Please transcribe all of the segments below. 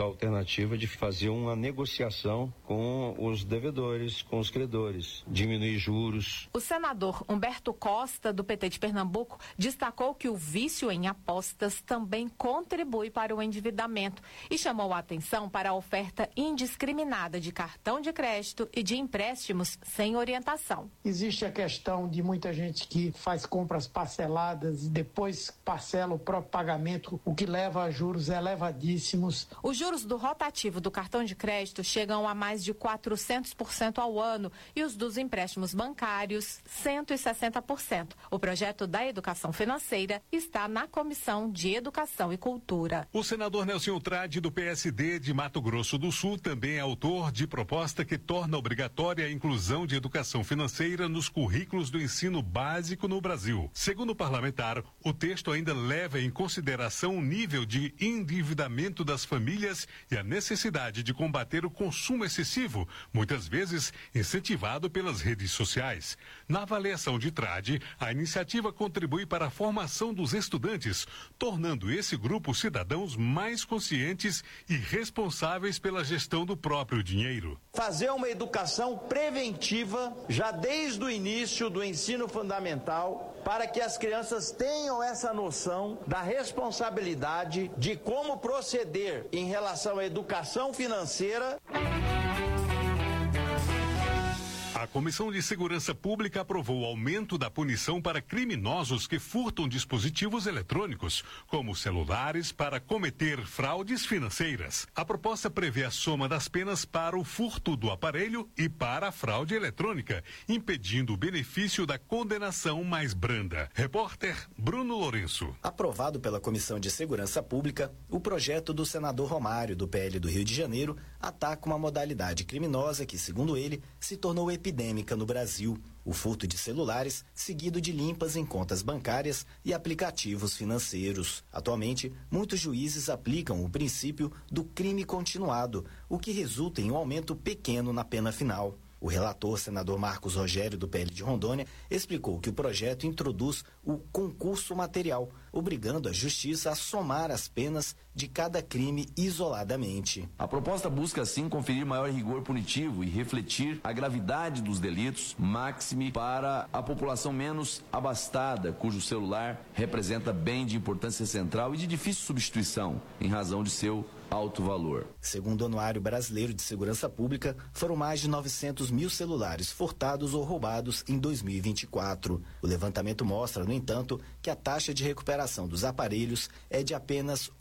A alternativa de fazer uma negociação com os devedores, com os credores, diminuir juros. O senador Humberto Costa, do PT de Pernambuco, destacou que o vício em apostas também contribui para o endividamento e chamou a atenção para a oferta indiscriminada de cartão de crédito e de empréstimos sem orientação. Existe a questão de muita gente que faz compras parceladas e depois parcela o próprio pagamento, o que leva a juros elevadíssimos. Os juros do rotativo do cartão de crédito chegam a mais de 400% ao ano e os dos empréstimos bancários 160%. O projeto da educação financeira está na Comissão de Educação e Cultura. O senador Nelson Trade, do PSD de Mato Grosso do Sul, também é autor de proposta que torna obrigatória a inclusão de educação financeira nos currículos do ensino básico no Brasil. Segundo o parlamentar, o texto ainda leva em consideração o nível de endividamento das famílias e a necessidade de combater o consumo excessivo, muitas vezes incentivado pelas redes sociais. Na avaliação de Trade, a iniciativa contribui para a formação dos estudantes, tornando esse grupo cidadãos mais conscientes e responsáveis pela gestão do próprio dinheiro. Fazer uma educação preventiva já desde o início do ensino fundamental, para que as crianças tenham essa noção da responsabilidade de como proceder em relação à educação financeira. A Comissão de Segurança Pública aprovou o aumento da punição para criminosos que furtam dispositivos eletrônicos, como celulares, para cometer fraudes financeiras. A proposta prevê a soma das penas para o furto do aparelho e para a fraude eletrônica, impedindo o benefício da condenação mais branda. Repórter Bruno Lourenço. Aprovado pela Comissão de Segurança Pública, o projeto do senador Romário, do PL do Rio de Janeiro, ataca uma modalidade criminosa que, segundo ele, se tornou epidêmica no Brasil: o furto de celulares, seguido de limpas em contas bancárias e aplicativos financeiros. Atualmente, muitos juízes aplicam o princípio do crime continuado, o que resulta em um aumento pequeno na pena final. O relator, senador Marcos Rogério, do PL de Rondônia, explicou que o projeto introduz o concurso material, obrigando a Justiça a somar as penas de cada crime isoladamente. A proposta busca, assim, conferir maior rigor punitivo e refletir a gravidade dos delitos, máxime para a população menos abastada, cujo celular representa bem de importância central e de difícil substituição, em razão de seu alto valor. Segundo o Anuário Brasileiro de Segurança Pública, foram mais de 900 mil celulares furtados ou roubados em 2024. O levantamento mostra, no entanto, que a taxa de recuperação dos aparelhos é de apenas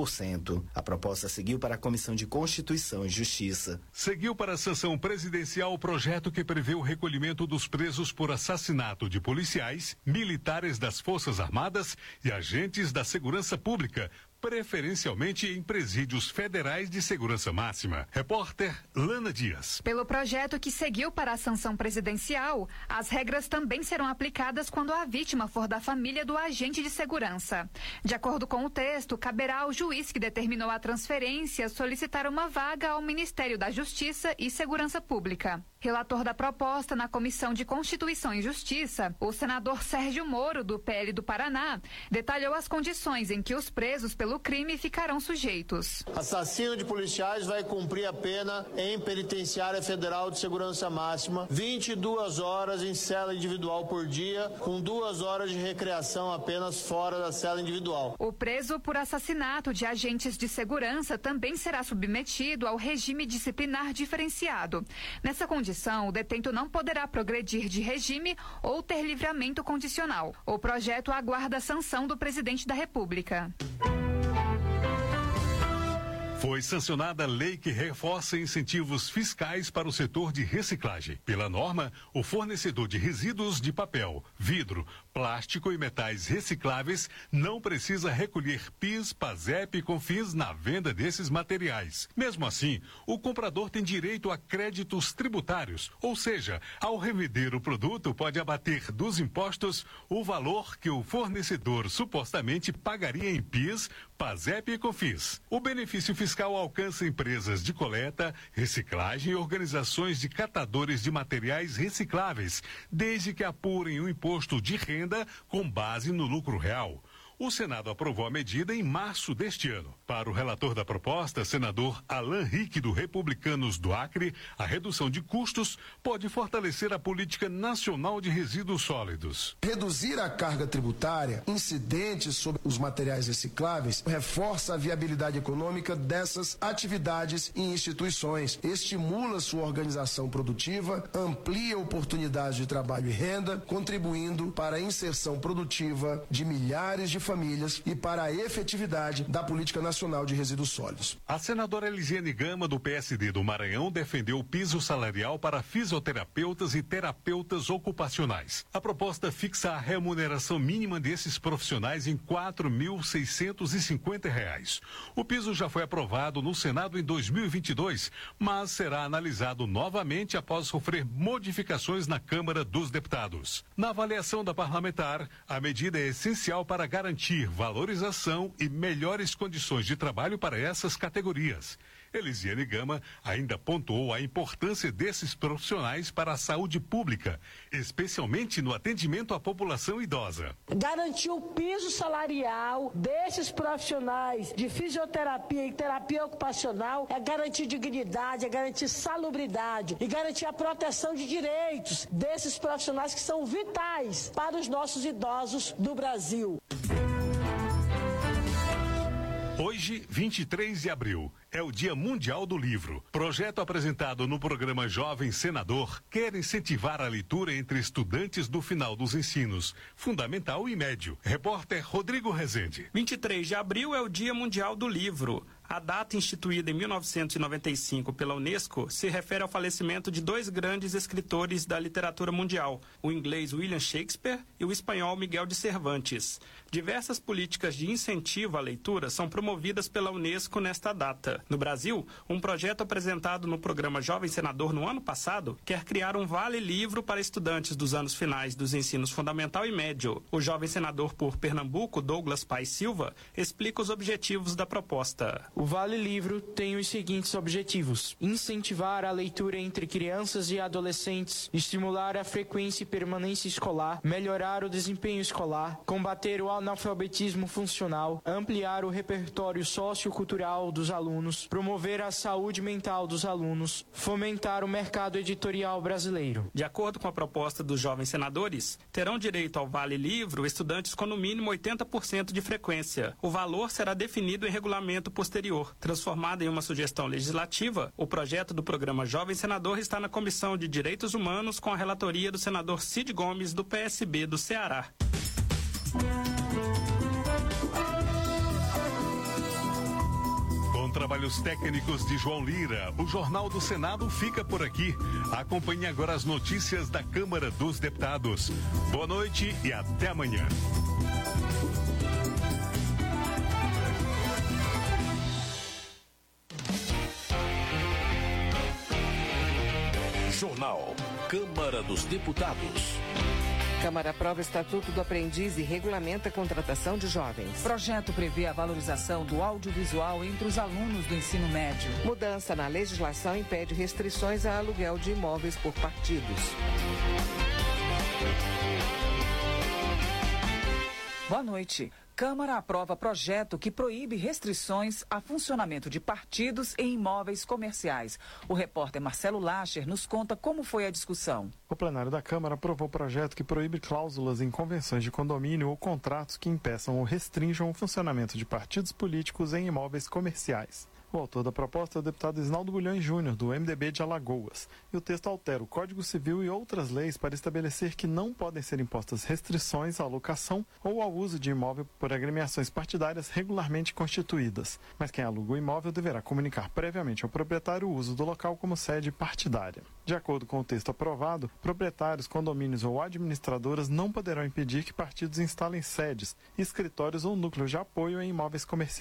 8%. A proposta seguiu para a Comissão de Constituição e Justiça. Seguiu para a sanção presidencial o projeto que prevê o recolhimento dos presos por assassinato de policiais, militares das Forças Armadas e agentes da Segurança Pública, preferencialmente em presídios federais de segurança máxima. Repórter Lana Dias. Pelo projeto que seguiu para a sanção presidencial, as regras também serão aplicadas quando a vítima for da família do agente de segurança. De acordo com o texto, caberá ao juiz que determinou a transferência solicitar uma vaga ao Ministério da Justiça e Segurança Pública. Relator da proposta na Comissão de Constituição e Justiça, o senador Sérgio Moro, do PL do Paraná, detalhou as condições em que os presos pelo crime ficarão sujeitos. Assassino de policiais vai cumprir a pena em penitenciária federal de segurança máxima, 22 horas em cela individual por dia, com 2 horas de recreação apenas fora da cela individual. O preso por assassinato de agentes de segurança também será submetido ao regime disciplinar diferenciado. Nessa condição, o detento não poderá progredir de regime ou ter livramento condicional. O projeto aguarda a sanção do presidente da República. Foi sancionada a lei que reforça incentivos fiscais para o setor de reciclagem. Pela norma, o fornecedor de resíduos de papel, vidro, plástico e metais recicláveis não precisa recolher PIS, PASEP e CONFINS na venda desses materiais. Mesmo assim, o comprador tem direito a créditos tributários, ou seja, ao revender o produto pode abater dos impostos o valor que o fornecedor supostamente pagaria em PIS, PASEP e CONFINS. O benefício fiscal alcança empresas de coleta, reciclagem e organizações de catadores de materiais recicláveis, desde que apurem o imposto de renda com base no lucro real. O Senado aprovou a medida em março deste ano. Para o relator da proposta, senador Alan Rick, do Republicanos do Acre, a redução de custos pode fortalecer a política nacional de resíduos sólidos. Reduzir a carga tributária incidente sobre os materiais recicláveis reforça a viabilidade econômica dessas atividades e instituições, estimula sua organização produtiva, amplia oportunidades de trabalho e renda, contribuindo para a inserção produtiva de milhares de famílias e para a efetividade da política nacional de resíduos sólidos. A senadora Elisiane Gama, do PSD do Maranhão, defendeu o piso salarial para fisioterapeutas e terapeutas ocupacionais. A proposta fixa a remuneração mínima desses profissionais em R$ 4.650. O piso já foi aprovado no Senado em 2022, mas será analisado novamente após sofrer modificações na Câmara dos Deputados. Na avaliação da parlamentar, a medida é essencial para garantir valorização e melhores condições de trabalho para essas categorias. Elisiane Gama ainda pontuou a importância desses profissionais para a saúde pública, especialmente no atendimento à população idosa. Garantir o piso salarial desses profissionais de fisioterapia e terapia ocupacional é garantir dignidade, é garantir salubridade e garantir a proteção de direitos desses profissionais que são vitais para os nossos idosos do Brasil. Hoje, 23 de abril, é o Dia Mundial do Livro. Projeto apresentado no programa Jovem Senador quer incentivar a leitura entre estudantes do final dos ensinos, fundamental e médio. Repórter Rodrigo Rezende. 23 de abril é o Dia Mundial do Livro. A data, instituída em 1995 pela Unesco, se refere ao falecimento de dois grandes escritores da literatura mundial, o inglês William Shakespeare e o espanhol Miguel de Cervantes. Diversas políticas de incentivo à leitura são promovidas pela Unesco nesta data. No Brasil, um projeto apresentado no programa Jovem Senador no ano passado quer criar um vale-livro para estudantes dos anos finais dos ensinos fundamental e médio. O jovem senador por Pernambuco, Douglas Paes Silva, explica os objetivos da proposta. O Vale Livro tem os seguintes objetivos: incentivar a leitura entre crianças e adolescentes, estimular a frequência e permanência escolar, melhorar o desempenho escolar, combater o analfabetismo funcional, ampliar o repertório sociocultural dos alunos, promover a saúde mental dos alunos, fomentar o mercado editorial brasileiro. De acordo com a proposta dos jovens senadores, terão direito ao Vale Livro estudantes com no mínimo 80% de frequência. O valor será definido em regulamento posterior. Transformado em uma sugestão legislativa, o projeto do programa Jovem Senador está na Comissão de Direitos Humanos com a relatoria do senador Cid Gomes, do PSB do Ceará. Com trabalhos técnicos de João Lira, o Jornal do Senado fica por aqui. Acompanhe agora as notícias da Câmara dos Deputados. Boa noite e até amanhã. Jornal Câmara dos Deputados. Câmara aprova o Estatuto do Aprendiz e regulamenta a contratação de jovens. Projeto prevê a valorização do audiovisual entre os alunos do ensino médio. Mudança na legislação impede restrições a aluguel de imóveis por partidos. Boa noite. Câmara aprova projeto que proíbe restrições a funcionamento de partidos em imóveis comerciais. O repórter Marcelo Lacher nos conta como foi a discussão. O plenário da Câmara aprovou o projeto que proíbe cláusulas em convenções de condomínio ou contratos que impeçam ou restringam o funcionamento de partidos políticos em imóveis comerciais. O autor da proposta é o deputado Isnaldo Bulhões Júnior, do MDB de Alagoas. E o texto altera o Código Civil e outras leis para estabelecer que não podem ser impostas restrições à locação ou ao uso de imóvel por agremiações partidárias regularmente constituídas. Mas quem aluga o imóvel deverá comunicar previamente ao proprietário o uso do local como sede partidária. De acordo com o texto aprovado, proprietários, condomínios ou administradoras não poderão impedir que partidos instalem sedes, escritórios ou núcleos de apoio em imóveis comerciais.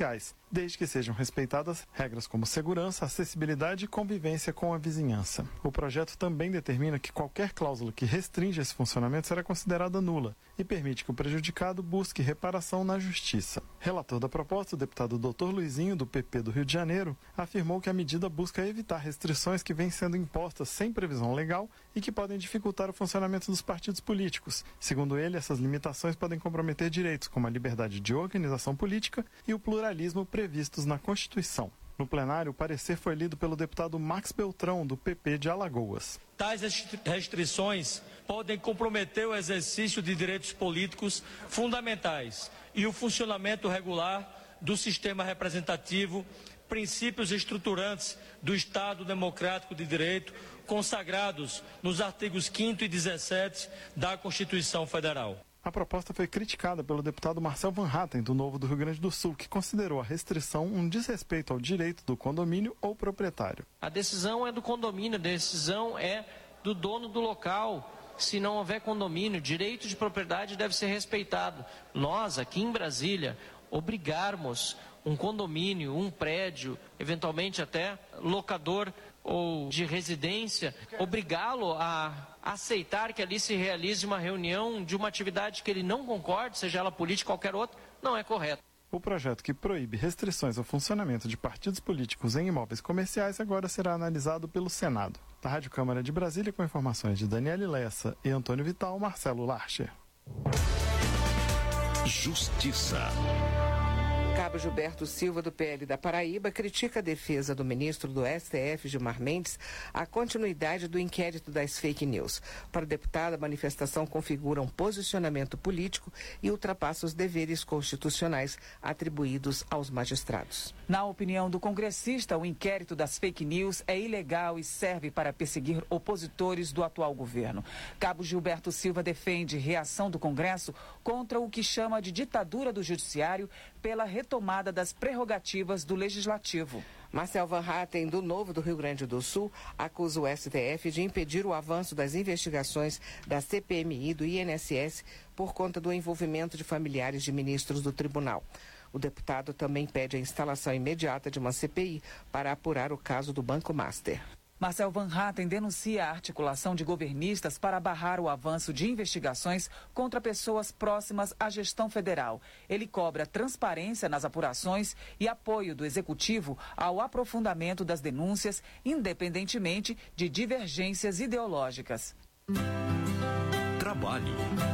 desde que sejam respeitadas regras como segurança, acessibilidade e convivência com a vizinhança. O projeto também determina que qualquer cláusula que restringe esse funcionamento será considerada nula e permite que o prejudicado busque reparação na Justiça. Relator da proposta, o deputado Dr. Luizinho, do PP do Rio de Janeiro, afirmou que a medida busca evitar restrições que vêm sendo impostas sem previsão legal e que podem dificultar o funcionamento dos partidos políticos. Segundo ele, essas limitações podem comprometer direitos como a liberdade de organização política e o pluralismo previstos na Constituição. No plenário, o parecer foi lido pelo deputado Max Beltrão, do PP de Alagoas. Tais restrições podem comprometer o exercício de direitos políticos fundamentais e o funcionamento regular do sistema representativo, princípios estruturantes do Estado Democrático de Direito, consagrados nos artigos 5º e 17 da Constituição Federal. A proposta foi criticada pelo deputado Marcel Van Hatten, do Novo do Rio Grande do Sul, que considerou a restrição um desrespeito ao direito do condomínio ou proprietário. A decisão é do condomínio, a decisão é do dono do local. Se não houver condomínio, direito de propriedade deve ser respeitado. Nós, aqui em Brasília, obrigarmos um condomínio, um prédio, eventualmente até locador ou de residência, obrigá-lo a aceitar que ali se realize uma reunião de uma atividade que ele não concorde, seja ela política ou qualquer outra, não é correto. O projeto que proíbe restrições ao funcionamento de partidos políticos em imóveis comerciais agora será analisado pelo Senado. Da Rádio Câmara de Brasília, com informações de Daniele Lessa e Antônio Vital, Marcelo Larcher. Justiça. Cabo Gilberto Silva, do PL da Paraíba, critica a defesa do ministro do STF, Gilmar Mendes, a continuidade do inquérito das fake news. Para o deputado, a manifestação configura um posicionamento político e ultrapassa os deveres constitucionais atribuídos aos magistrados. Na opinião do congressista, o inquérito das fake news é ilegal e serve para perseguir opositores do atual governo. Cabo Gilberto Silva defende reação do Congresso contra o que chama de ditadura do judiciário pela retomada das prerrogativas do Legislativo. Marcel Van Hatten, do Novo do Rio Grande do Sul, acusa o STF de impedir o avanço das investigações da CPMI e do INSS por conta do envolvimento de familiares de ministros do tribunal. O deputado também pede a instalação imediata de uma CPI para apurar o caso do Banco Master. Marcel Van Hatten denuncia a articulação de governistas para barrar o avanço de investigações contra pessoas próximas à gestão federal. Ele cobra transparência nas apurações e apoio do Executivo ao aprofundamento das denúncias, independentemente de divergências ideológicas. Trabalho.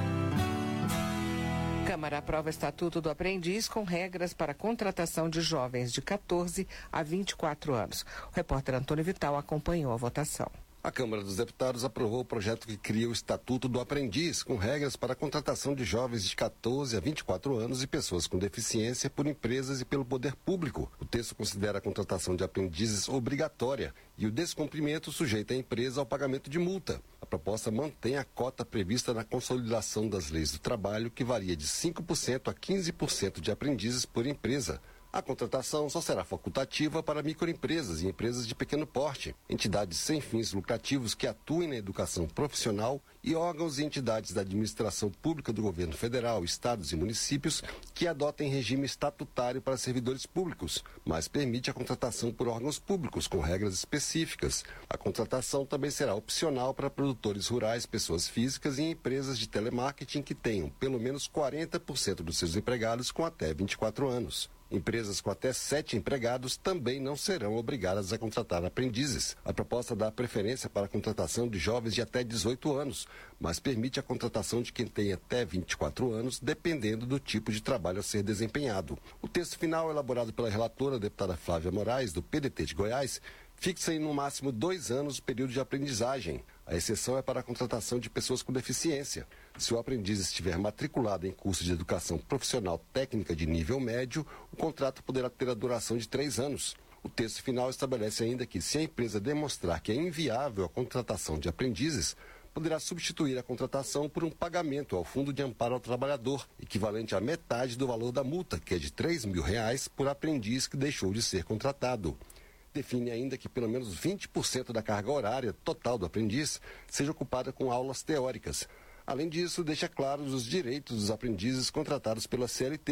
Câmara aprova Estatuto do Aprendiz com regras para a contratação de jovens de 14 a 24 anos. O repórter Antônio Vital acompanhou a votação. A Câmara dos Deputados aprovou o projeto que cria o Estatuto do Aprendiz, com regras para a contratação de jovens de 14 a 24 anos e pessoas com deficiência por empresas e pelo poder público. O texto considera a contratação de aprendizes obrigatória e o descumprimento sujeita a empresa ao pagamento de multa. A proposta mantém a cota prevista na consolidação das leis do trabalho, que varia de 5% a 15% de aprendizes por empresa. A contratação só será facultativa para microempresas e empresas de pequeno porte, entidades sem fins lucrativos que atuem na educação profissional e órgãos e entidades da administração pública do governo federal, estados e municípios que adotem regime estatutário para servidores públicos, mas permite a contratação por órgãos públicos com regras específicas. A contratação também será opcional para produtores rurais, pessoas físicas e empresas de telemarketing que tenham pelo menos 40% dos seus empregados com até 24 anos. Empresas com até 7 empregados também não serão obrigadas a contratar aprendizes. A proposta dá preferência para a contratação de jovens de até 18 anos, mas permite a contratação de quem tem até 24 anos, dependendo do tipo de trabalho a ser desempenhado. O texto final, elaborado pela relatora, a deputada Flávia Moraes, do PDT de Goiás, fixa em no máximo 2 anos o período de aprendizagem. A exceção é para a contratação de pessoas com deficiência. Se o aprendiz estiver matriculado em curso de educação profissional técnica de nível médio, o contrato poderá ter a duração de 3 anos. O texto final estabelece ainda que, se a empresa demonstrar que é inviável a contratação de aprendizes, poderá substituir a contratação por um pagamento ao Fundo de Amparo ao Trabalhador, equivalente à metade do valor da multa, que é de R$ 3.000 por aprendiz que deixou de ser contratado. Define ainda que pelo menos 20% da carga horária total do aprendiz seja ocupada com aulas teóricas. Além disso, deixa claros os direitos dos aprendizes contratados pela CLT,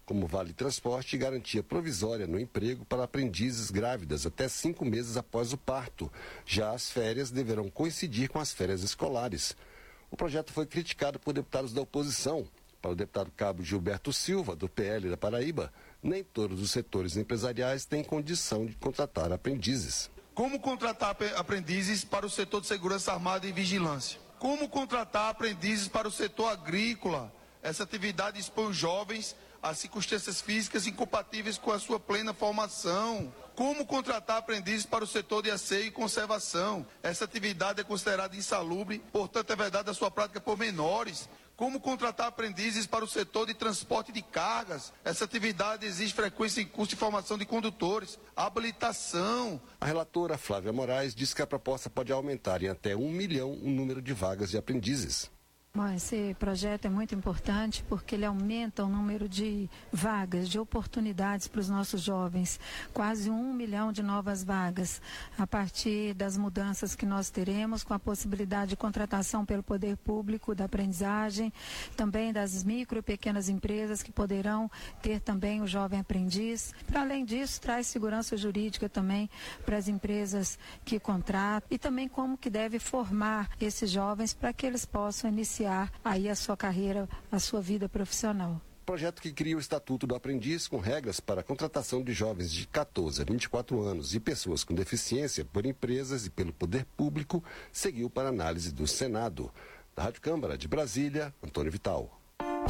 como vale transporte e garantia provisória no emprego para aprendizes grávidas até 5 meses após o parto. Já as férias deverão coincidir com as férias escolares. O projeto foi criticado por deputados da oposição. Para o deputado Cabo Gilberto Silva, do PL da Paraíba, nem todos os setores empresariais têm condição de contratar aprendizes. Como contratar aprendizes para o setor de segurança armada e vigilância? Como contratar aprendizes para o setor agrícola? Essa atividade expõe os jovens a circunstâncias físicas incompatíveis com a sua plena formação. Como contratar aprendizes para o setor de asseio e conservação? Essa atividade é considerada insalubre, portanto é vedada a sua prática por menores. Como contratar aprendizes para o setor de transporte de cargas? Essa atividade exige frequência em curso de formação de condutores, habilitação. A relatora Flávia Moraes diz que a proposta pode aumentar em até 1 milhão o número de vagas de aprendizes. Bom, esse projeto é muito importante porque ele aumenta o número de vagas, de oportunidades para os nossos jovens. Quase 1 milhão de novas vagas a partir das mudanças que nós teremos, com a possibilidade de contratação pelo poder público da aprendizagem, também das micro e pequenas empresas que poderão ter também o jovem aprendiz. Para além disso, traz segurança jurídica também para as empresas que contratam e também como que deve formar esses jovens para que eles possam iniciar aí a sua carreira, a sua vida profissional. Projeto que cria o Estatuto do Aprendiz com regras para a contratação de jovens de 14 a 24 anos e pessoas com deficiência por empresas e pelo poder público seguiu para análise do Senado. Da Rádio Câmara de Brasília, Antônio Vital.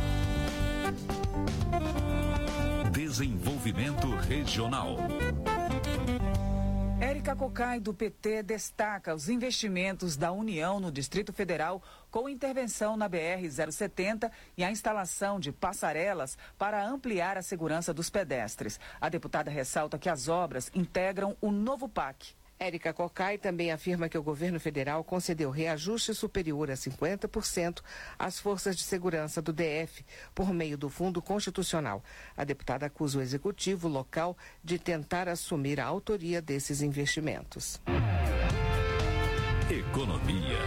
Desenvolvimento Regional. Érica Cocai, do PT, destaca os investimentos da União no Distrito Federal com intervenção na BR-070 e a instalação de passarelas para ampliar a segurança dos pedestres. A deputada ressalta que as obras integram o novo PAC. Érica Cocai também afirma que o governo federal concedeu reajuste superior a 50% às forças de segurança do DF por meio do Fundo Constitucional. A deputada acusa o executivo local de tentar assumir a autoria desses investimentos. Economia.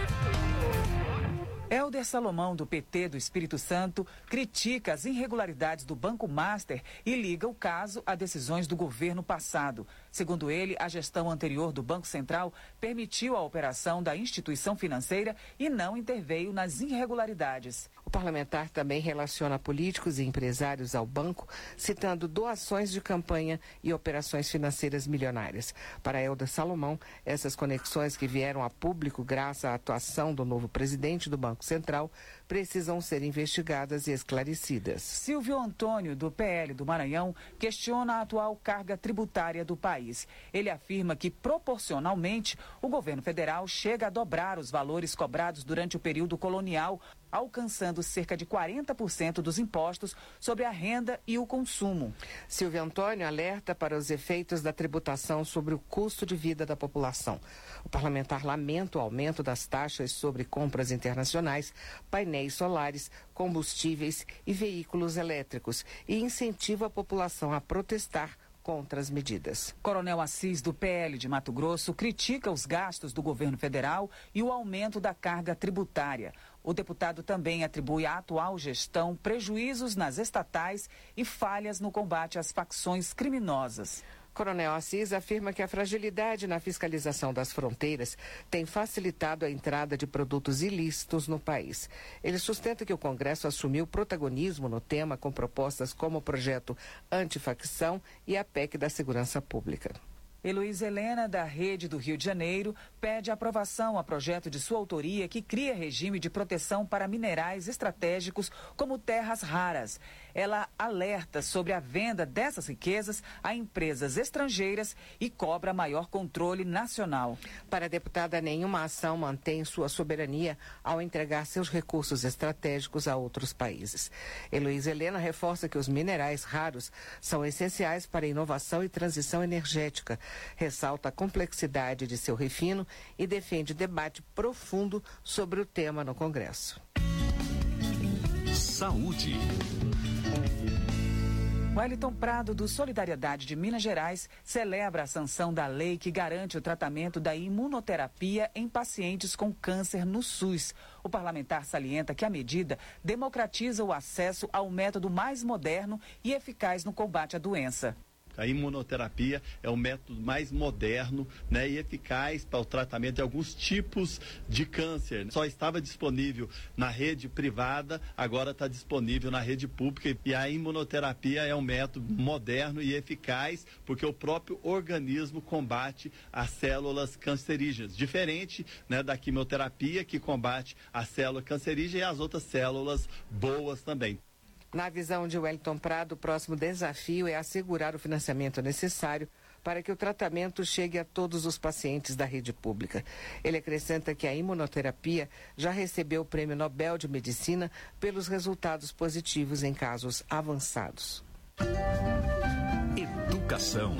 Helder Salomão, do PT do Espírito Santo, critica as irregularidades do Banco Master e liga o caso a decisões do governo passado. Segundo ele, a gestão anterior do Banco Central permitiu a operação da instituição financeira e não interveio nas irregularidades. O parlamentar também relaciona políticos e empresários ao banco, citando doações de campanha e operações financeiras milionárias. Para Helder Salomão, essas conexões que vieram a público graças à atuação do novo presidente do Banco Central precisam ser investigadas e esclarecidas. Silvio Antônio, do PL do Maranhão, questiona a atual carga tributária do país. Ele afirma que, proporcionalmente, o governo federal chega a dobrar os valores cobrados durante o período colonial, alcançando cerca de 40% dos impostos sobre a renda e o consumo. Silvio Antônio alerta para os efeitos da tributação sobre o custo de vida da população. O parlamentar lamenta o aumento das taxas sobre compras internacionais, painéis solares, combustíveis e veículos elétricos e incentiva a população a protestar contra as medidas. Coronel Assis, do PL de Mato Grosso, critica os gastos do governo federal e o aumento da carga tributária. O deputado também atribui à atual gestão prejuízos nas estatais e falhas no combate às facções criminosas. Coronel Assis afirma que a fragilidade na fiscalização das fronteiras tem facilitado a entrada de produtos ilícitos no país. Ele sustenta que o Congresso assumiu protagonismo no tema com propostas como o projeto antifacção e a PEC da Segurança Pública. Heloísa Helena, da Rede do Rio de Janeiro, pede aprovação a projeto de sua autoria que cria regime de proteção para minerais estratégicos como terras raras. Ela alerta sobre a venda dessas riquezas a empresas estrangeiras e cobra maior controle nacional. Para a deputada, nenhuma ação mantém sua soberania ao entregar seus recursos estratégicos a outros países. Heloísa Helena reforça que os minerais raros são essenciais para a inovação e transição energética. Ressalta a complexidade de seu refino e defende debate profundo sobre o tema no Congresso. Saúde. Wellington Prado, do Solidariedade de Minas Gerais, celebra a sanção da lei que garante o tratamento da imunoterapia em pacientes com câncer no SUS. O parlamentar salienta que a medida democratiza o acesso ao método mais moderno e eficaz no combate à doença. A imunoterapia é o método mais moderno, né, e eficaz para o tratamento de alguns tipos de câncer. Só estava disponível na rede privada, agora está disponível na rede pública. E a imunoterapia é um método moderno e eficaz porque o próprio organismo combate as células cancerígenas. Diferente, né, da quimioterapia, que combate a célula cancerígena e as outras células boas também. Na visão de Wellington Prado, o próximo desafio é assegurar o financiamento necessário para que o tratamento chegue a todos os pacientes da rede pública. Ele acrescenta que a imunoterapia já recebeu o Prêmio Nobel de Medicina pelos resultados positivos em casos avançados. Educação.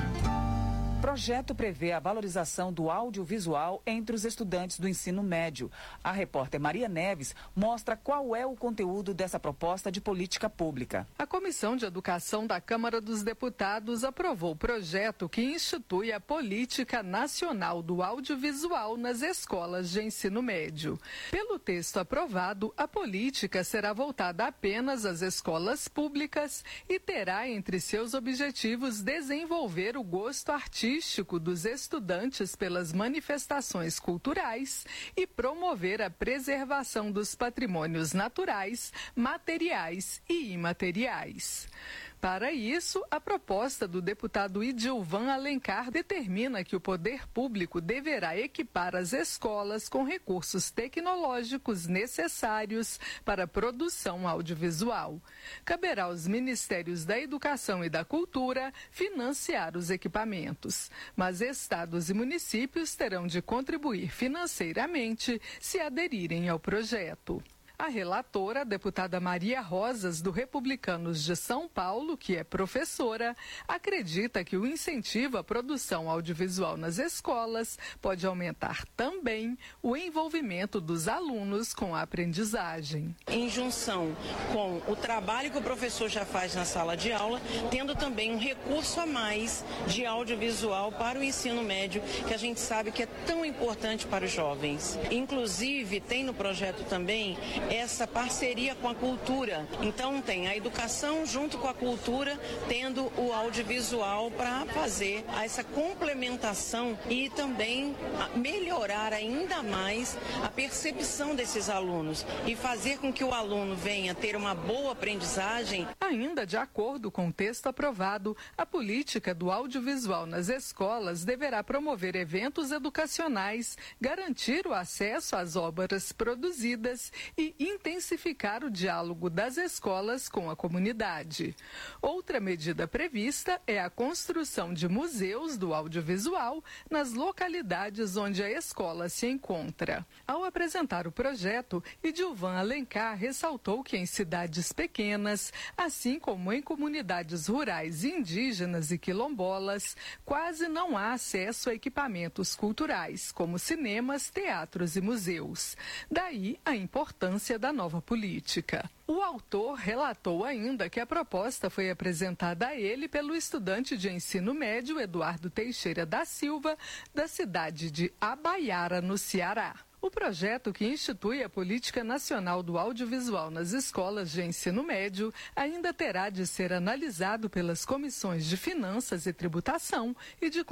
O projeto prevê a valorização do audiovisual entre os estudantes do ensino médio. A repórter Maria Neves mostra qual é o conteúdo dessa proposta de política pública. A Comissão de Educação da Câmara dos Deputados aprovou o projeto que institui a Política Nacional do Audiovisual nas escolas de ensino médio. Pelo texto aprovado, a política será voltada apenas às escolas públicas e terá entre seus objetivos desenvolver o gosto artístico dos estudantes pelas manifestações culturais e promover a preservação dos patrimônios naturais, materiais e imateriais. Para isso, a proposta do deputado Idilvan Alencar determina que o poder público deverá equipar as escolas com recursos tecnológicos necessários para a produção audiovisual. Caberá aos Ministérios da Educação e da Cultura financiar os equipamentos, mas estados e municípios terão de contribuir financeiramente se aderirem ao projeto. A relatora, a deputada Maria Rosas, do Republicanos de São Paulo, que é professora, acredita que o incentivo à produção audiovisual nas escolas pode aumentar também o envolvimento dos alunos com a aprendizagem. Em junção com o trabalho que o professor já faz na sala de aula, tendo também um recurso a mais de audiovisual para o ensino médio, que a gente sabe que é tão importante para os jovens. Inclusive, tem no projeto também essa parceria com a cultura. Então tem a educação junto com a cultura, tendo o audiovisual para fazer essa complementação e também melhorar ainda mais a percepção desses alunos e fazer com que o aluno venha ter uma boa aprendizagem. Ainda de acordo com o texto aprovado, a política do audiovisual nas escolas deverá promover eventos educacionais, garantir o acesso às obras produzidas e intensificar o diálogo das escolas com a comunidade. Outra medida prevista é a construção de museus do audiovisual nas localidades onde a escola se encontra. Ao apresentar o projeto, Idilvan Alencar ressaltou que em cidades pequenas, assim como em comunidades rurais indígenas e quilombolas, quase não há acesso a equipamentos culturais, como cinemas, teatros e museus. Daí a importância da nova política. O autor relatou ainda que a proposta foi apresentada a ele pelo estudante de ensino médio Eduardo Teixeira da Silva, da cidade de Abaiara, no Ceará. O projeto, que institui a Política Nacional do Audiovisual nas escolas de ensino médio, ainda terá de ser analisado pelas comissões de Finanças e Tributação e de...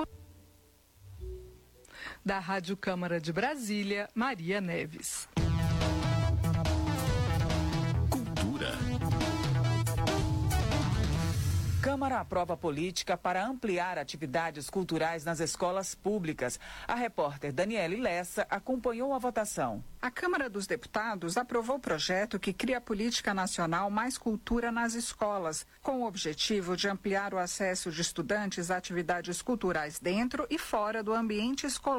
Da Rádio Câmara de Brasília, Maria Neves. Câmara aprova política para ampliar atividades culturais nas escolas públicas. A repórter Daniele Lessa acompanhou a votação. A Câmara dos Deputados aprovou o projeto que cria a Política Nacional Mais Cultura nas escolas, com o objetivo de ampliar o acesso de estudantes a atividades culturais dentro e fora do ambiente escolar.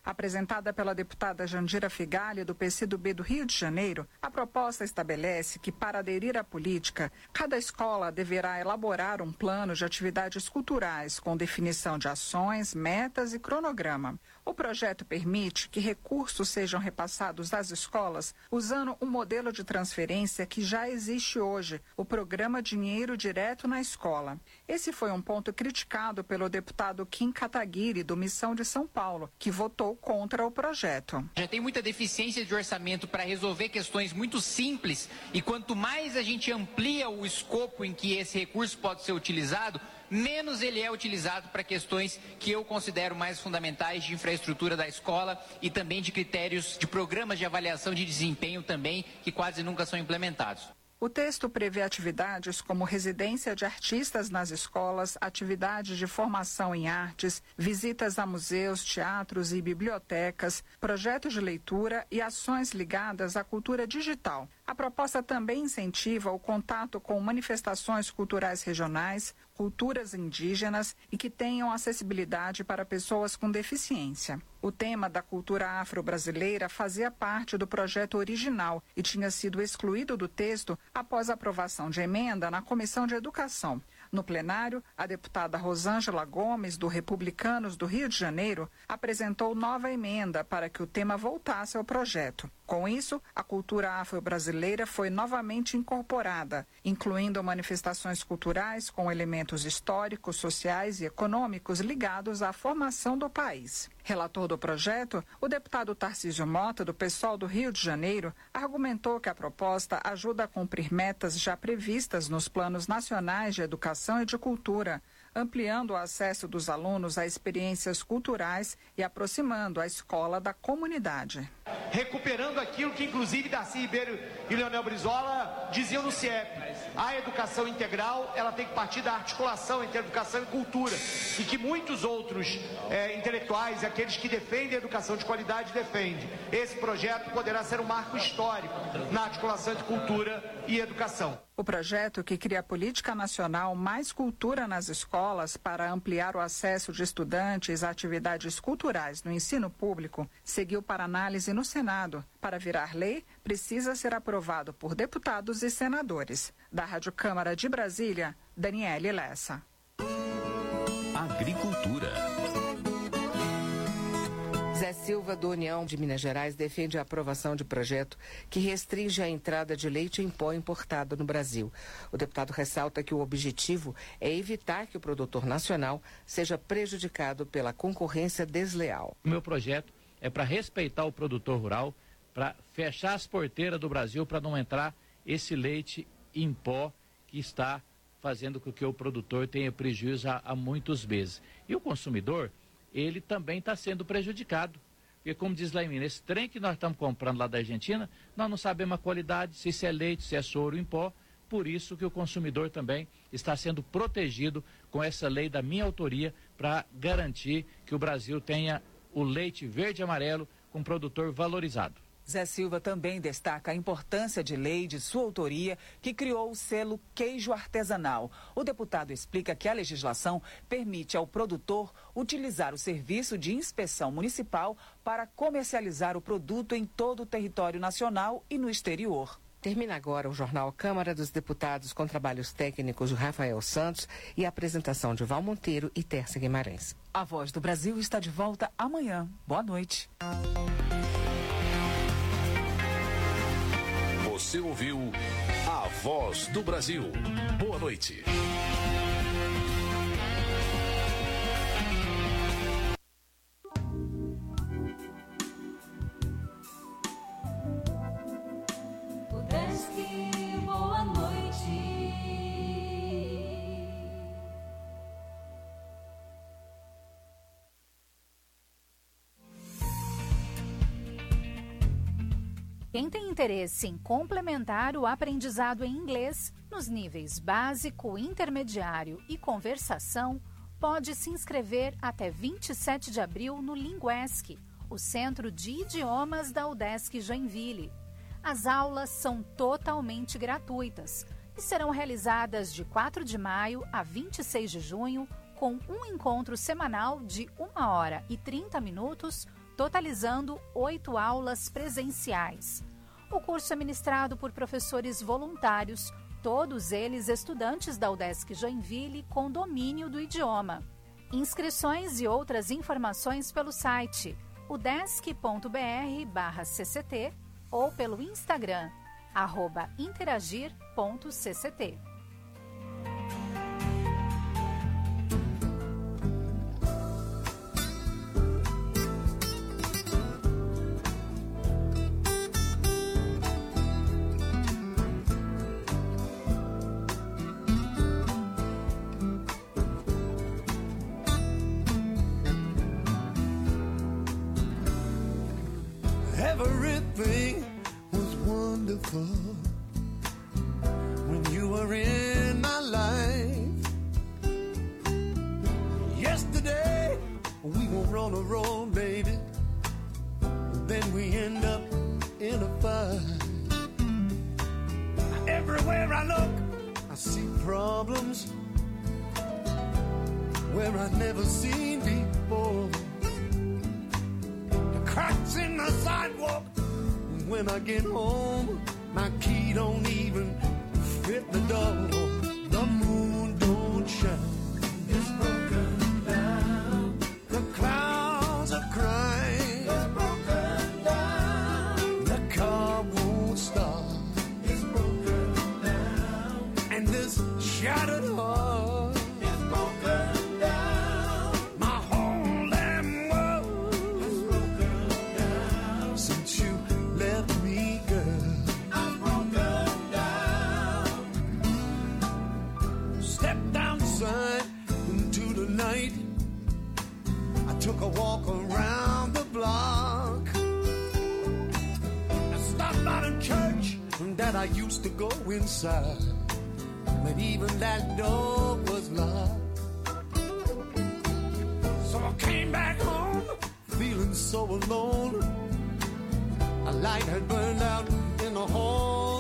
Apresentada pela deputada Jandira Figali, do PCdoB do Rio de Janeiro, a proposta estabelece que, para aderir à política, cada escola deverá elaborar um plano de atividades culturais com definição de ações, metas e cronograma. O projeto permite que recursos sejam repassados das escolas usando um modelo de transferência que já existe hoje, o programa Dinheiro Direto na Escola. Esse foi um ponto criticado pelo deputado Kim Kataguiri, do Missão de São Paulo, que votou contra o projeto. Já tem muita deficiência de orçamento para resolver questões muito simples e quanto mais a gente amplia o escopo em que esse recurso pode ser utilizado, menos ele é utilizado para questões que eu considero mais fundamentais de infraestrutura da escola e também de critérios de programas de avaliação de desempenho também, que quase nunca são implementados. O texto prevê atividades como residência de artistas nas escolas, atividades de formação em artes, visitas a museus, teatros e bibliotecas, projetos de leitura e ações ligadas à cultura digital. A proposta também incentiva o contato com manifestações culturais regionais, culturas indígenas e que tenham acessibilidade para pessoas com deficiência. O tema da cultura afro-brasileira fazia parte do projeto original e tinha sido excluído do texto após a aprovação de emenda na Comissão de Educação. No plenário, a deputada Rosângela Gomes, do Republicanos do Rio de Janeiro, apresentou nova emenda para que o tema voltasse ao projeto. Com isso, a cultura afro-brasileira foi novamente incorporada, incluindo manifestações culturais com elementos históricos, sociais e econômicos ligados à formação do país. Relator do projeto, o deputado Tarcísio Mota, do PSOL do Rio de Janeiro, argumentou que a proposta ajuda a cumprir metas já previstas nos planos nacionais de educação e de cultura, ampliando o acesso dos alunos a experiências culturais e aproximando a escola da comunidade. Recuperando aquilo que, inclusive, Darcy Ribeiro e Leonel Brizola diziam no CIEP. A educação integral, ela tem que partir da articulação entre educação e cultura. E que muitos outros intelectuais, aqueles que defendem a educação de qualidade, defendem. Esse projeto poderá ser um marco histórico na articulação entre cultura e educação. O projeto, que cria a política nacional Mais Cultura nas escolas para ampliar o acesso de estudantes a atividades culturais no ensino público, seguiu para análise no Senado. Para virar lei, precisa ser aprovado por deputados e senadores. Da Rádio Câmara de Brasília, Daniele Lessa. Agricultura. Zé Silva, do União de Minas Gerais, defende a aprovação de projeto que restringe a entrada de leite em pó importado no Brasil. O deputado ressalta que o objetivo é evitar que o produtor nacional seja prejudicado pela concorrência desleal. O meu projeto é para respeitar o produtor rural, para fechar as porteiras do Brasil para não entrar esse leite em pó que está fazendo com que o produtor tenha prejuízo há muitos meses. E o consumidor, ele também está sendo prejudicado. Porque, como diz lá em Minas, esse trem que nós estamos comprando lá da Argentina, nós não sabemos a qualidade, se isso é leite, se é soro em pó. Por isso que o consumidor também está sendo protegido com essa lei da minha autoria para garantir que o Brasil tenha o leite verde e amarelo com produtor valorizado. Zé Silva também destaca a importância de lei de sua autoria que criou o selo Queijo Artesanal. O deputado explica que a legislação permite ao produtor utilizar o serviço de inspeção municipal para comercializar o produto em todo o território nacional e no exterior. Termina agora o jornal Câmara dos Deputados com trabalhos técnicos de Rafael Santos e a apresentação de Val Monteiro e Tércia Guimarães. A Voz do Brasil está de volta amanhã. Boa noite. Você ouviu A Voz do Brasil. Boa noite. Boa noite. Quem tem interesse em complementar o aprendizado em inglês nos níveis básico, intermediário e conversação, pode se inscrever até 27 de abril no Linguesc, o Centro de Idiomas da UDESC Joinville. As aulas são totalmente gratuitas e serão realizadas de 4 de maio a 26 de junho, com um encontro semanal de 1 hora e 30 minutos totalizando 8 aulas presenciais. O curso é ministrado por professores voluntários, todos eles estudantes da UDESC Joinville com domínio do idioma. Inscrições e outras informações pelo site udesc.br/cct ou pelo Instagram, @interagir.cct. Everything was wonderful when you were in my life. Yesterday, we gon' run a road, baby. Then we end up in a fight. Everywhere I look, I see problems where I've never seen before. Cracks in the sidewalk. When I get home, my key don't even fit the door. The moon don't shine. It's broken down. The clouds are crying. It's broken down. The car won't stop. It's broken down. And this shattered heart is broken down. My whole damn world is broken down. Since you left me, girl, I'm broken down. Stepped outside into the night. I took a walk around the block. I stopped by the church that I used to go inside, but even that door was locked. So I came back home feeling so alone. A light had burned out in the hall.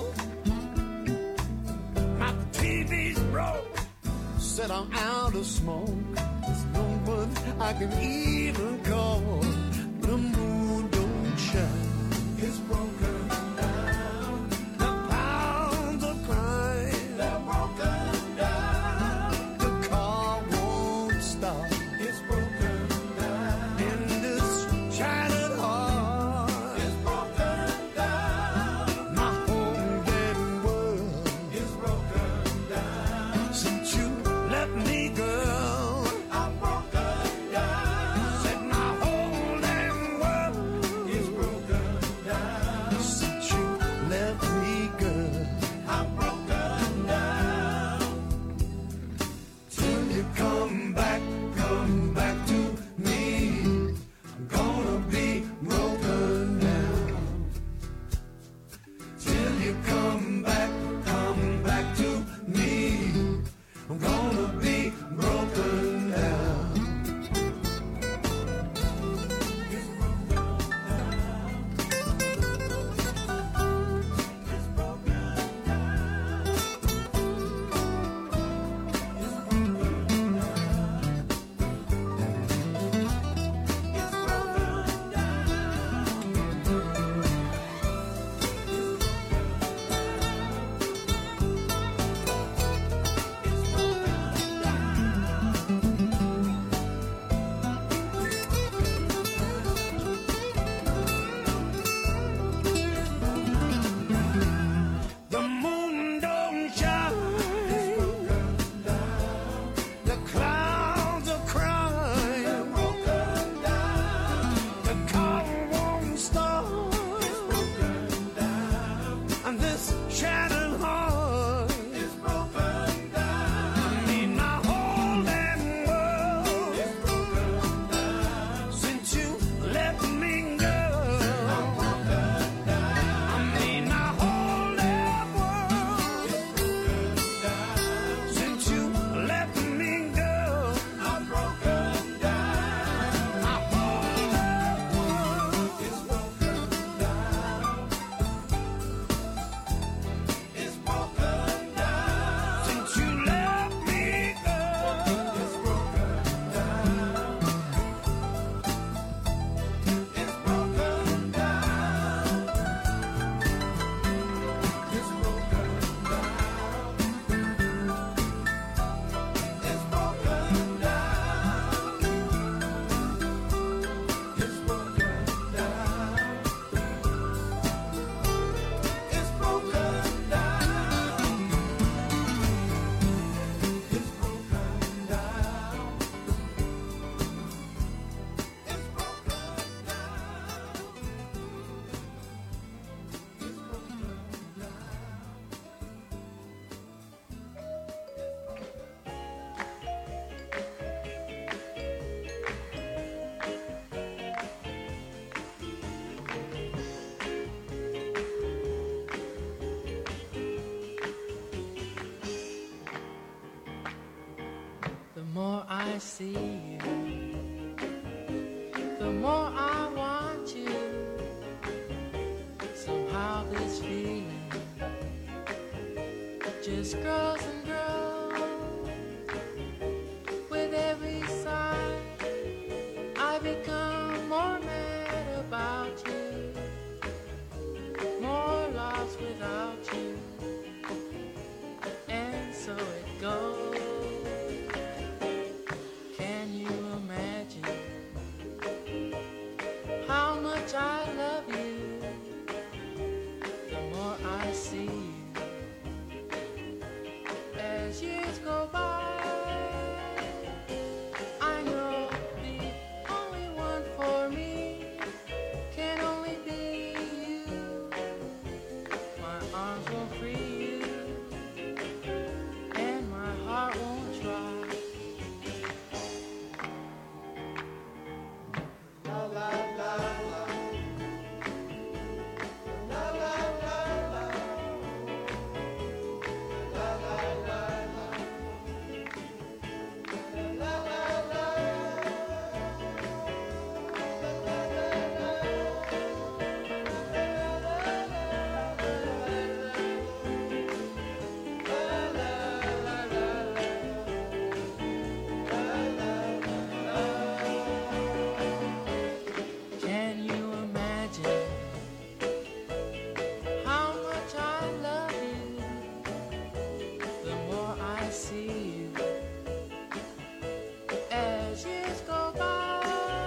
My TV's broke, said I'm out of smoke. There's no one I can even call. The moon don't shine. It's broken down. The clouds are crying. They're broken down. The car won't stop. It's broken down. And this shattered heart is broken down. My whole damn world is broken down. Since you left me, girl, I'm broken down. Said my see you, the more I want you. Somehow this feeling just grows and grows. With every sigh, I become more mad about you, more lost without you, and so it goes. Can you imagine how much I love you? The more I see you, as years go by, I know the only one for me can only be you. My arms won't free you, and my heart won't try. La la la la. La la la la. La la la la. La la la. Can you imagine how much I love you? The more I see you, as years go by,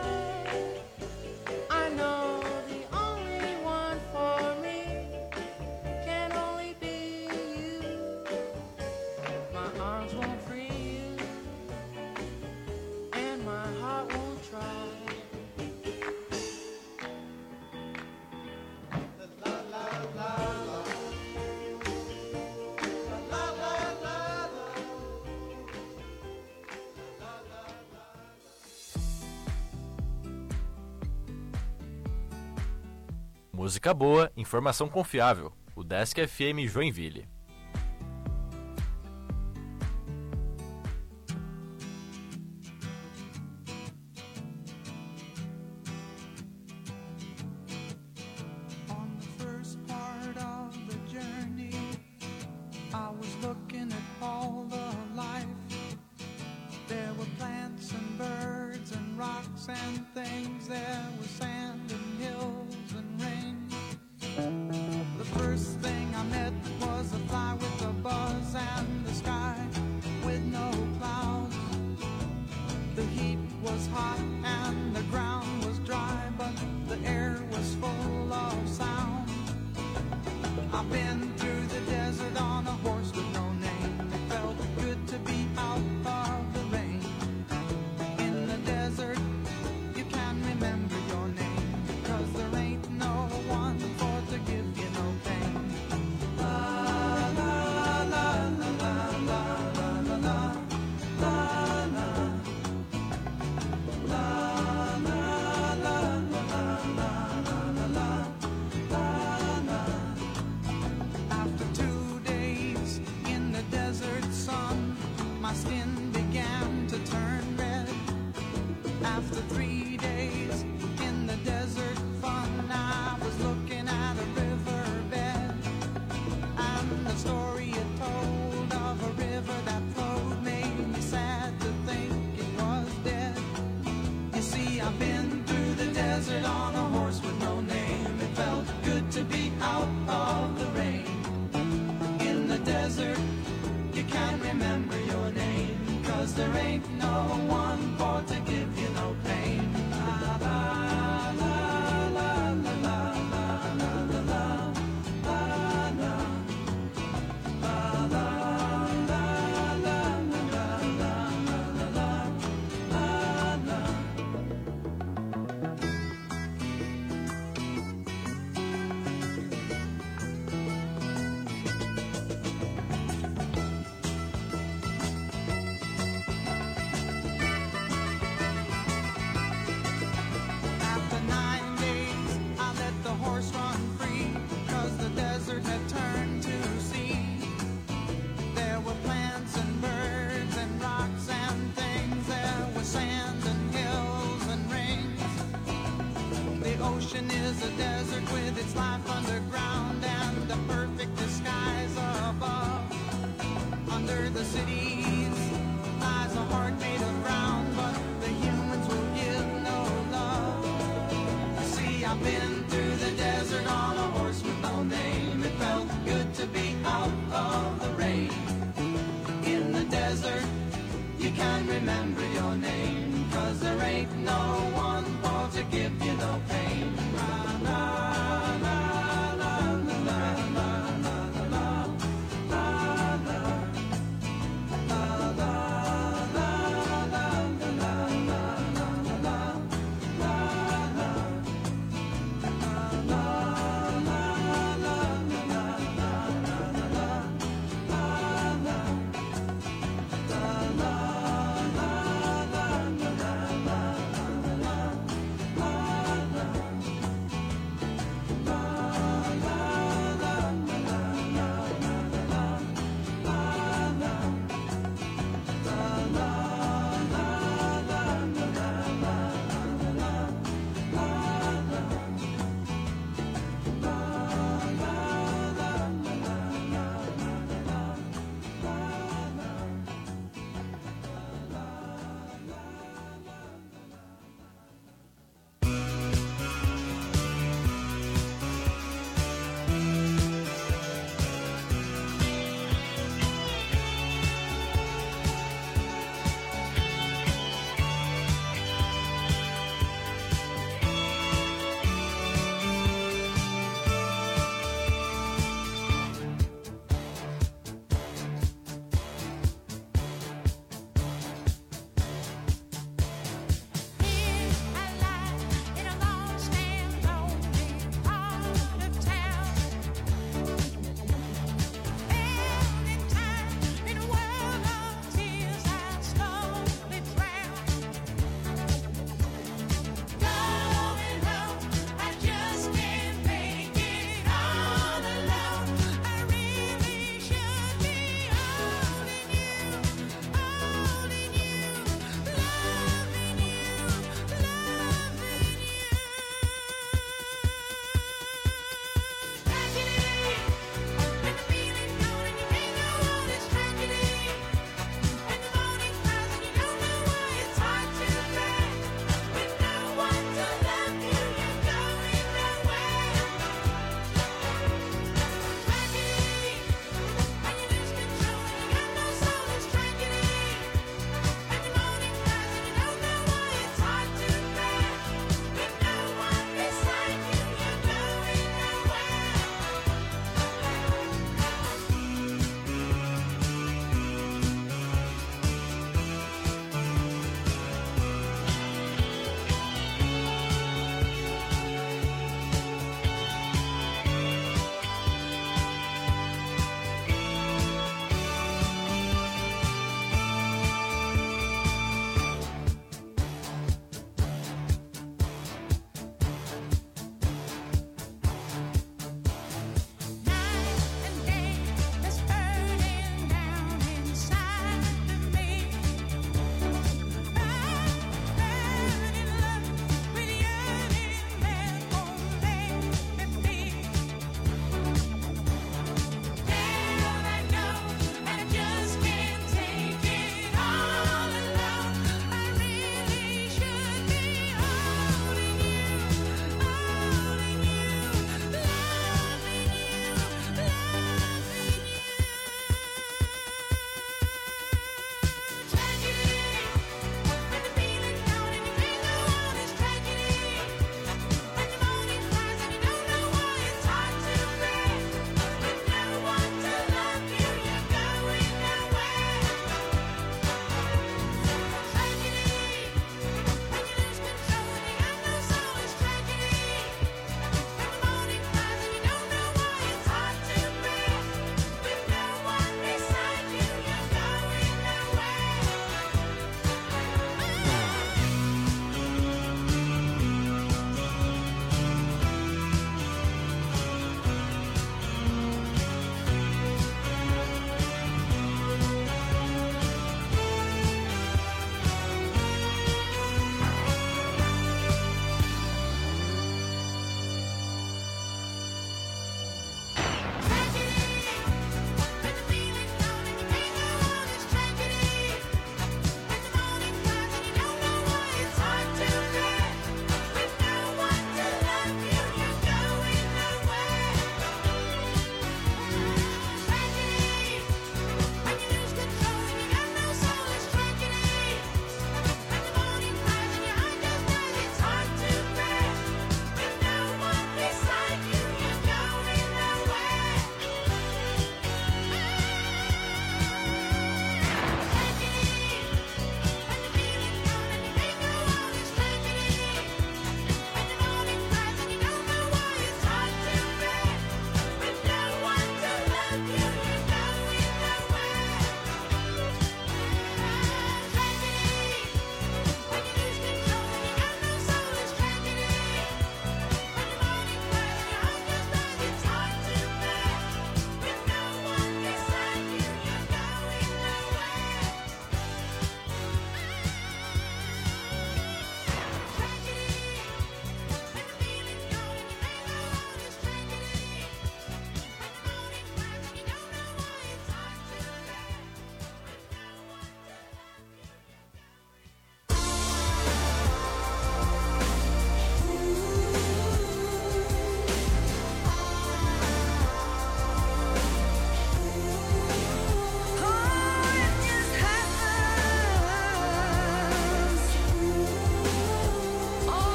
I know the only one for me can only be you. My arms won't free you, and my heart won't try. Música boa, informação confiável. O Desk FM Joinville. On the first part of the journey, I was looking at all the life. There were plants and birds and rocks and things. There was sand and hills and rain. The first thing I met was a fly with a buzz and the sky with no clouds. The heat was hot and the ground was dry, but the air was full of sound. I've been through the desert on a horse with no name. It felt good to be out of the rain. In the desert, you can remember your name, 'cause there ain't no one for to give you no pain. La la la la la la la la la la la. La la la la la la la la. After 2 days in the desert sun, my skin began to turn red. After 3 days in the desert fun, I was looking at a riverbed, and the story it told of a river that flowed made me sad to think it was dead. You see, I've been through the desert on a horse with no name. It felt good to be out of the rain. In the desert, you can't remember your name, 'cause there ain't no one for to give you no pain. La la la la la la la la la la la la. La la la la la la la la la la. The ocean is a desert with its life underground and the perfect disguise above. Under the cities lies a heart made of brown, but the humans will give no love. You see, I've been through the desert on a horse with no name. It felt good to be out of the rain. In the desert, you can remember your name, 'cause there ain't no one for to give you no pain. La, la, la, la, la, la, la, la, la, la, la,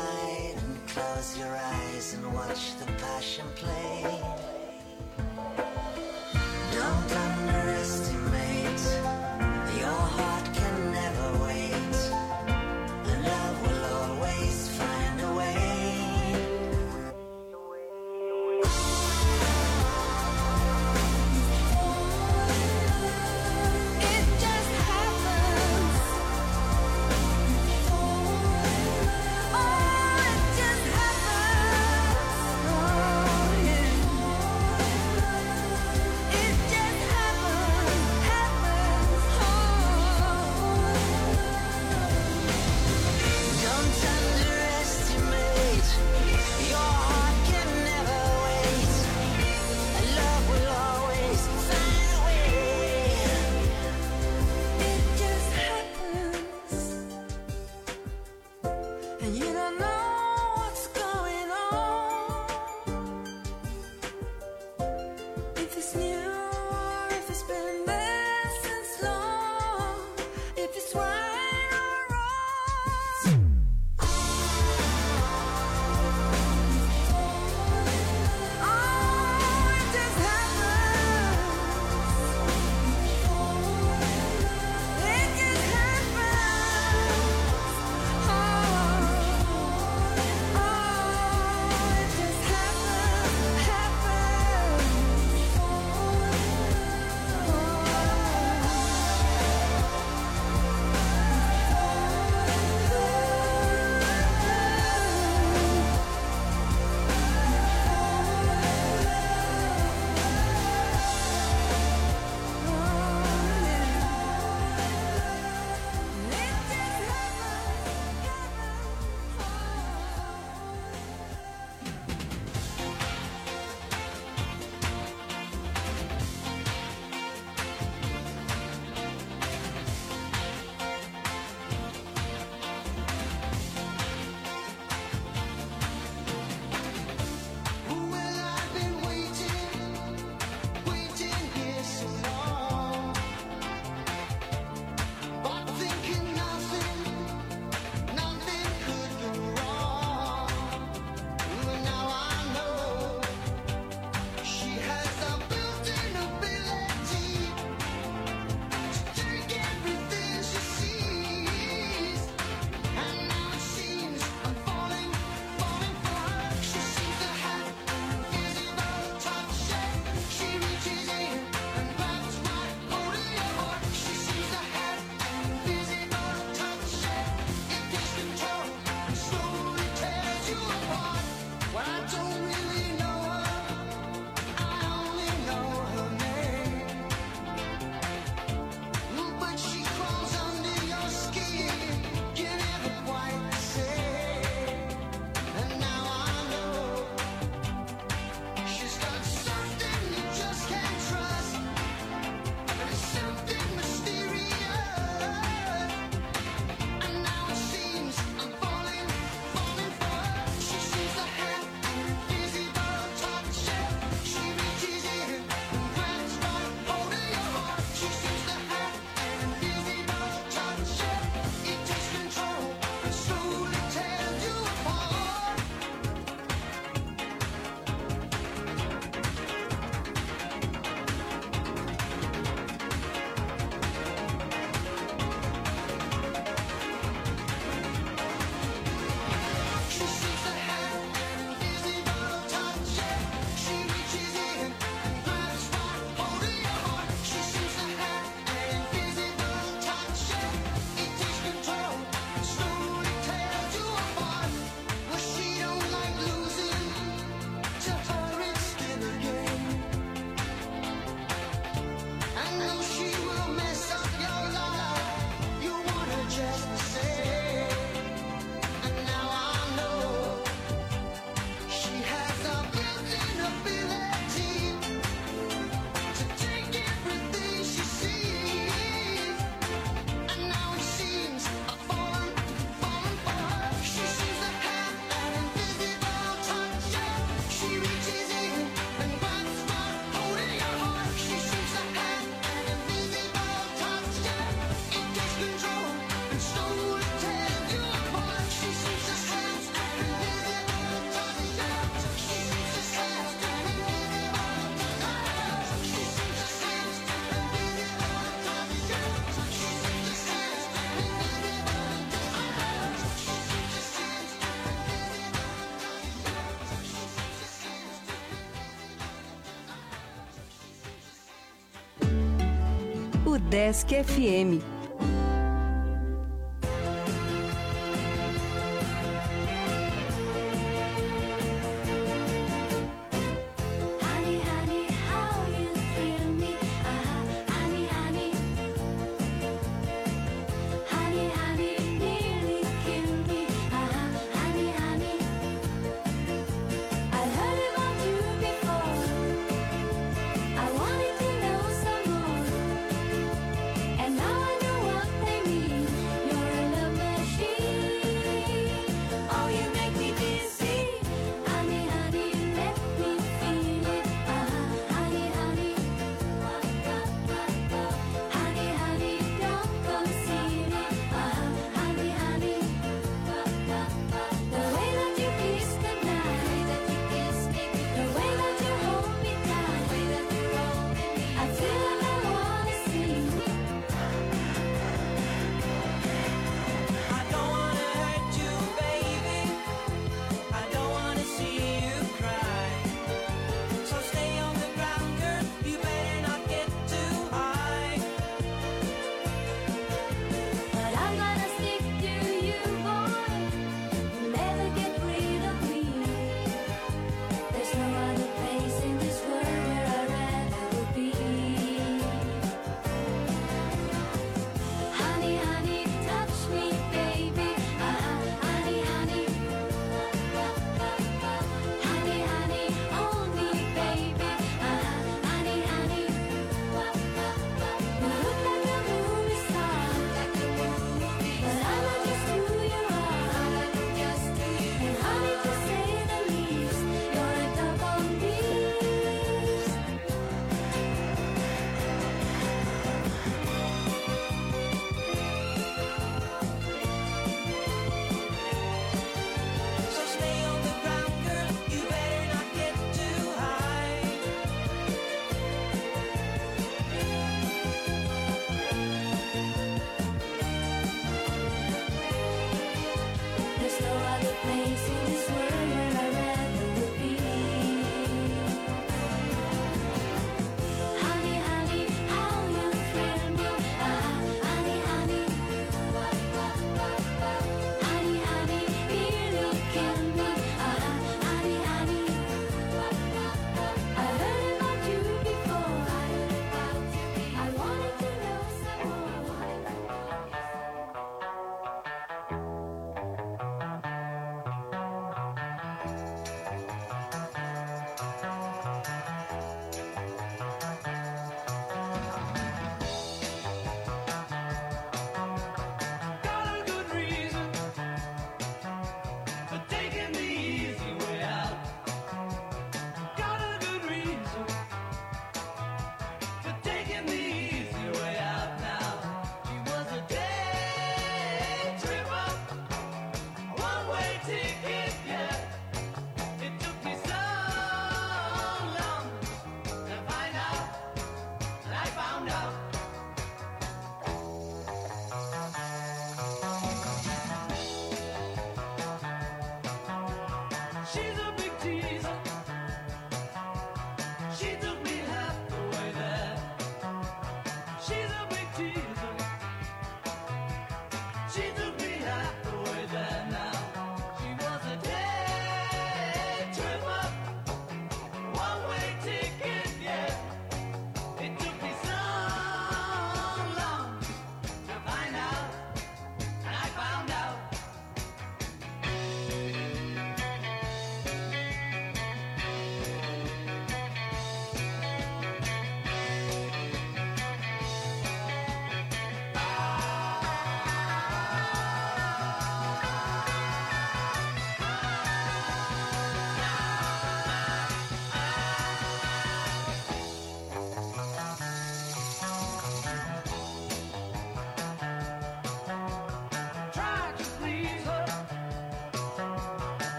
night and close your eyes and watch the passion play. Don't underestimate, your heart can never wait, and love will always find a way. Desk FM. I wanted to know some more, and now I know.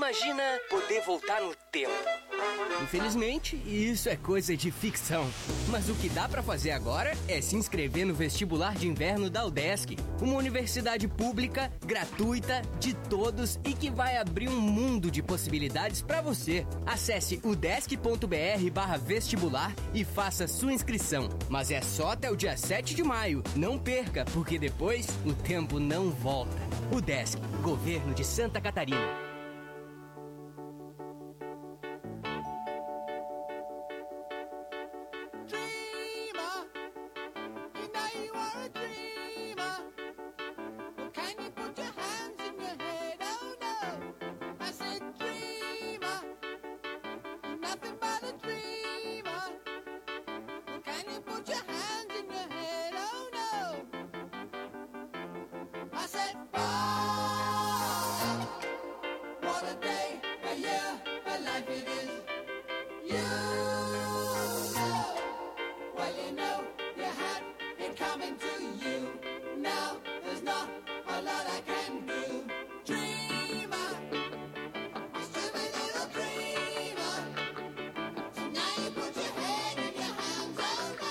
Imagina poder voltar no tempo. Infelizmente, isso é coisa de ficção. Mas o que dá pra fazer agora é se inscrever no vestibular de inverno da UDESC, uma universidade pública, gratuita, de todos e que vai abrir um mundo de possibilidades pra você. Acesse udesc.br/vestibular e faça sua inscrição. Mas é só até o dia 7 de maio. Não perca, porque depois o tempo não volta. UDESC, Governo de Santa Catarina. Coming to